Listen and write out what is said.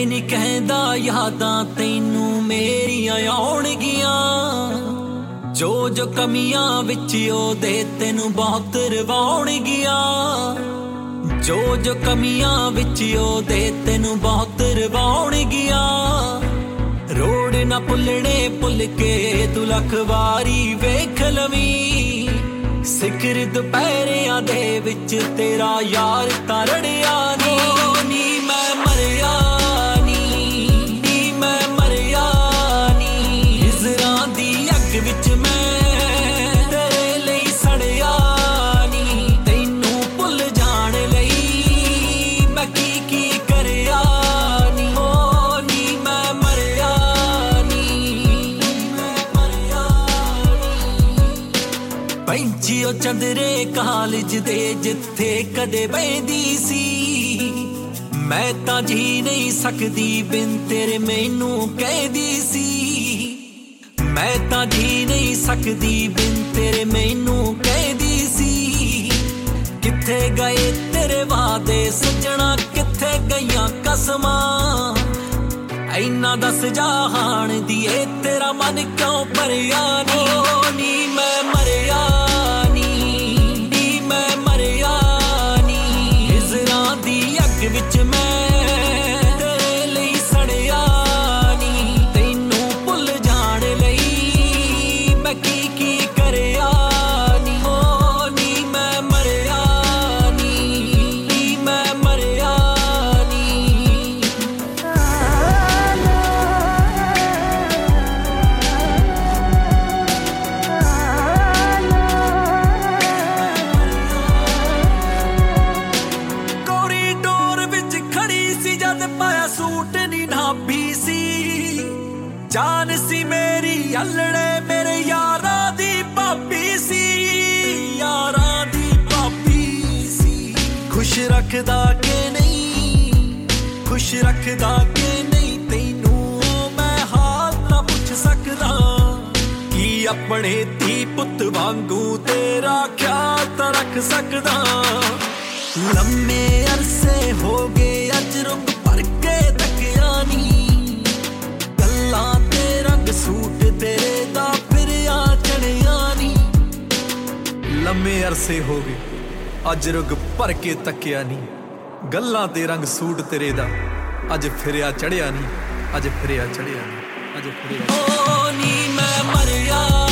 ਨੀ ਕਹਿੰਦਾ ਯਾਦਾਂ ਤੈਨੂੰ ਮੇਰੀਆਂ ਆਉਣਗੀਆਂ। ਜੋ ਜੋ ਕਮੀਆਂ ਵਿੱਚ ਉਹਦੇ ਤੈਨੂੰ ਬਹੁਤ ਰਵਾਉਣਗੀਆਂ। ਜੋ ਜੋ ਕਮੀਆਂ ਵਿੱਚ ਉਹਦੇ ਤੈਨੂੰ ਬਹੁਤ ਰਵਾਉਣਗੀਆਂ। ਰੋੜ ਨਾ ਭੁੱਲਣੇ ਭੁੱਲ ਕੇ ਤੂੰ ਲੱਖ ਵਾਰੀ ਵੇਖ ਲਵੀਂ। ਸਿਖਰ ਦੁਪਹਿਰਿਆਂ ਦੇ ਵਿੱਚ ਤੇਰਾ ਯਾਰ ਤਾਂ ਰੜਿਆ ਨੀ ਮੈਂ ਮਰਿਆ ਨੀ ਮੈਂ ਮਰਿਆ ਨੀ। ਹਿਜ਼ਰਾਂ ਦੀ ਅੱਗ ਵਿੱਚ ਮੈਂ ਤੇਰੇ ਲਈ ਸੜਿਆ ਨੀ। ਤੈਨੂੰ ਭੁੱਲ ਜਾਣ ਲਈ ਮੈਂ ਕੀ ਕਰਿਆ ਨੀ। ਓ ਨੀ ਮੈਂ ਮਰਿਆ ਨੀ ਮੈਂ ਮਰਿਆ ਨੀ। ਪੈਂਚੀ ਉਹ ਚੰਦਰੇ ਕਾਲਜ ਦੇ ਜਿੱਥੇ ਕਦੇ ਬਹਿੰਦੀ ਸੀ। ਮੈਂ ਤਾਂ ਜੀ ਨਹੀਂ ਸਕਦੀ ਬਿਨ ਤੇਰੇ ਮੈਨੂੰ ਕਹਿੰਦੀ ਸੀ। ਮੈਂ ਤਾਂ ਜੀ ਨਹੀਂ ਸਕਦੀ ਬਿਨ ਤੇਰੇ ਮੈਨੂੰ ਕਹਿੰਦੀ ਸੀ। ਕਿੱਥੇ ਗਏ ਤੇਰੇ ਵਾਅਦੇ ਸੱਜਣਾ ਕਿੱਥੇ ਗਈਆਂ ਕਸਮਾਂ। ਇੰਨਾ ਦੱਸ ਜਹਾਨ ਦੀਏ ਤੇਰਾ ਮਨ ਕਿਉਂ ਭਰਿਆ ਨੀ ਮੈਂ ਮਰਿਆ ਨੀ ਮੈਂ ਮਰਿਆ ਨੀ। ਹਿਜ਼ਰਾਂ ਦੀ ਅੱਗ ਵਿੱਚ ਮੈਂ ਤੇਰੇ ਲਈ ਸੜਿਆ ਨੀ। ਤੈਨੂੰ ਭੁੱਲ ਜਾਣ ਲਈ ਮੈਂ ਕੀ ਕਰਿਆ ਨੀ। ਓ ਨੀ ਮੈਂ ਮਰਿਆ ਨੀ ਮੈਂ ਮਰਿਆ ਨੀ। ਕੋਰੀਡੋਰ ਵਿੱਚ ਖੜੀ ਸੀ ਜਦ ਪਾਇਆ ਸੂਟ ਨੀ ਨਾਭੀ ਸੀ। ਜਾਨ ਸੀ ਮੇਰੀ ਅਲੜੇ ਮੇਰੇ ਯਾਰਾਂ ਦੀ ਭਾਬੀ ਸੀ। ਯਾਰਾਂ ਦੀ ਭਾਬੀ ਸੀ। ਖੁਸ਼ ਰੱਖਦਾ ਕਿ ਨਹੀਂ ਖੁਸ਼ ਰੱਖਦਾ ਕਿ ਨਹੀਂ ਤੈਨੂੰ ਮੈਂ ਹਾਲ ਨਾ ਪੁੱਛ ਸਕਦਾ। ਕੀ ਆਪਣੇ ਧੀ ਪੁੱਤ ਵਾਂਗੂ ਤੇਰਾ ਖਿਆਲ ਤਾਂ ਰੱਖ ਸਕਦਾ। ਲੰਮੇ ਅਰਸੇ ਹੋ ਗਏ ਅੱਜ ਰੁੱਖ ਭਰ ਕੇ ਤੱਕਿਆ ਨੀ। ਗੱਲਾਂ ਤੇ ਰੰਗ ਸੂਟ ਤੇਰੇ ਦਾ ਫਿਰਿਆ ਚੜਿਆ ਨੀ। ਲੰਮੇ ਅਰਸੇ ਹੋ ਗਏ ਅੱਜ ਰੁੱਖ ਭਰ ਕੇ ਤੱਕਿਆ ਨੀ। ਗੱਲਾਂ ਤੇ ਰੰਗ ਸੂਟ ਤੇਰੇ ਦਾ ਅੱਜ ਫਿਰਿਆ ਚੜਿਆ ਨੀ। ਅੱਜ ਫਿਰਿਆ ਚੜਿਆ ਨੀ। ਅੱਜ ਫਿਰਿਆ ਓ ਨੀ ਮੈਂ ਮਰਿਆ